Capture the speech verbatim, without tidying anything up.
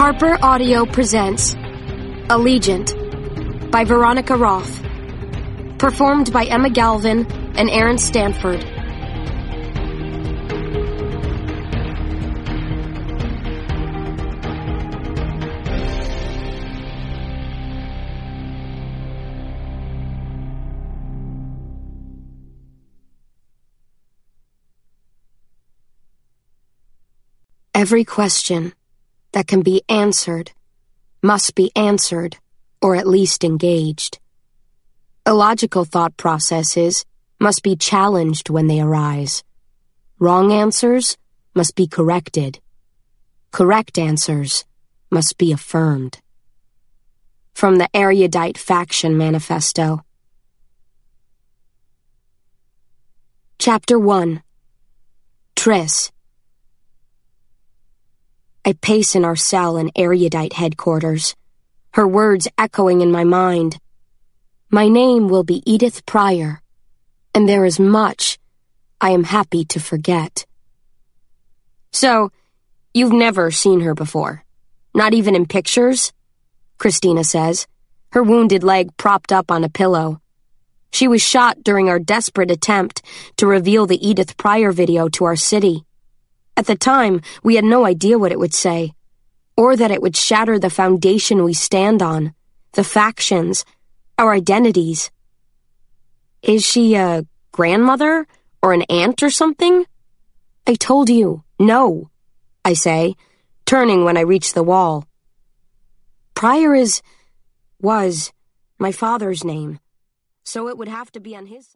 Harper Audio presents Allegiant by Veronica Roth. Performed by Emma Galvin and Aaron Stanford. Every question that can be answered must be answered, or at least engaged. Illogical thought processes must be challenged when they arise. Wrong answers must be corrected. Correct answers must be affirmed. From the Erudite Faction Manifesto. Chapter one. Triss. I pace in our cell in Erudite headquarters, her words echoing in my mind. My name will be Edith Pryor, and there is much I am happy to forget. So, you've never seen her before? Not even in pictures? Christina says, her wounded leg propped up on a pillow. She was shot during our desperate attempt to reveal the Edith Pryor video to our city. At the time, we had no idea what it would say, or that it would shatter the foundation we stand on, the factions, our identities. Is she a grandmother or an aunt or something? I told you, no, I say, turning when I reach the wall. Pryor is, was, my father's name, so it would have to be on his side.